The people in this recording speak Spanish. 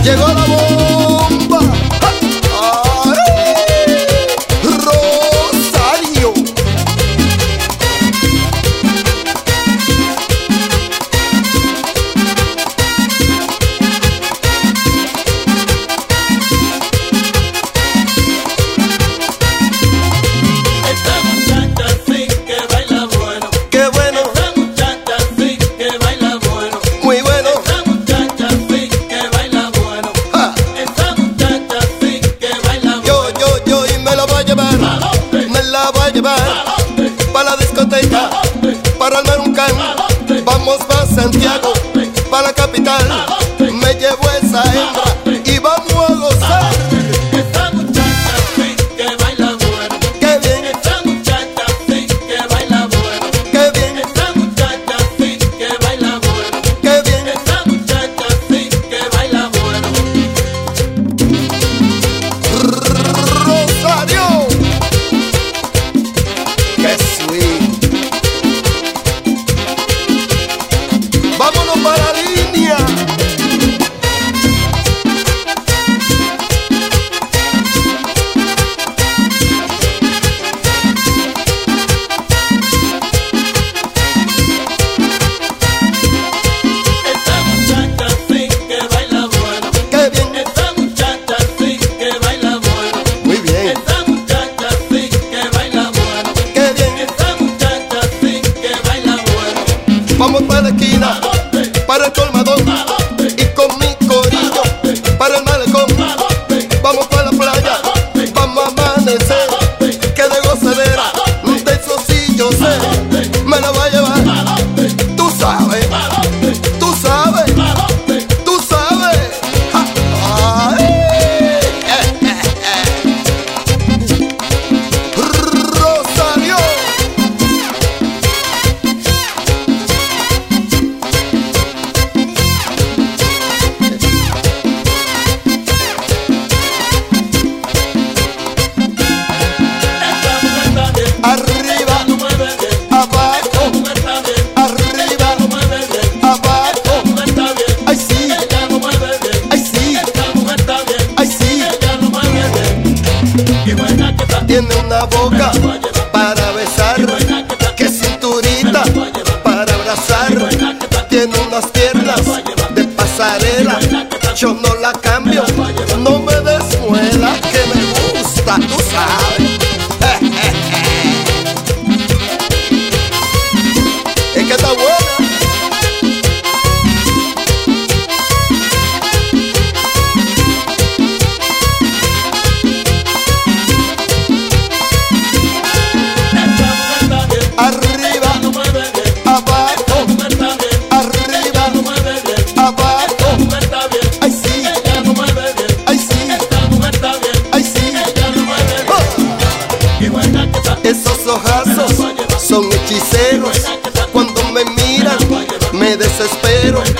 Llegó la bomba. Rosario. Esta muchacha sí que baila bueno. Qué bueno, Esta muchacha sí que baila bueno. muy bueno. Esta muchacha sí que baila bueno. Ja. Esta muchacha sí que baila bueno. Yo, y me la voy a llevar. Me la voy a llevar para la discoteca, para armar un can. Vamos pa' Santiago, para la capital. Me llevo esa hembra y vamos a gozar. Esta muchacha sí que baila bueno. Qué bien, Esta muchacha sí que baila bueno. qué bien, Esta muchacha sí que baila bueno. qué bien. Esta muchacha sí que baila bueno. Rosario. Qué sweet. Vámonos para la línea. Esta muchacha sí que baila bueno. Qué bien, Esta muchacha sí que baila bueno. muy bien. Esta muchacha sí que baila bueno. Qué bien. Esta muchacha sí que baila bueno. Vamos para la esquina, para el colmadón y con mi corillo para el malecón. Vamos para la playa, vamos a amanecer. Que de gozadera, de eso sí yo sé. Me la voy a llevar. Tú sabes, tú sabes, tú sabes. Ja. Ay. Rosario. Esta mujer está bien. Arriba, No mueve bien. abajo, Esta mujer está bien. arriba, No mueve bien. abajo. Esta mujer está bien. Ay sí, Ella no mueve bien. ay sí, Esta mujer está bien. ay sí. Ella no mueve bien. Y buena que está. Tiene una boca para besar, que cinturita para abrazar. Tiene unas piernas de pasarela, yo no la cambio, no me desmuela, que me gusta, tú sabes. Es que está buena. Esta mujer está bien. Arriba, No mueve bien. abajo, Esta mujer está bien. arriba, No mueve bien. abajo. Esta mujer está bien. Ay sí, Ella no mueve bien. ay sí, Esta mujer está bien. ay sí. Ella no mueve bien. Y buena que está. Esos ojazos son hechiceros. Cuando me miran, me desespero.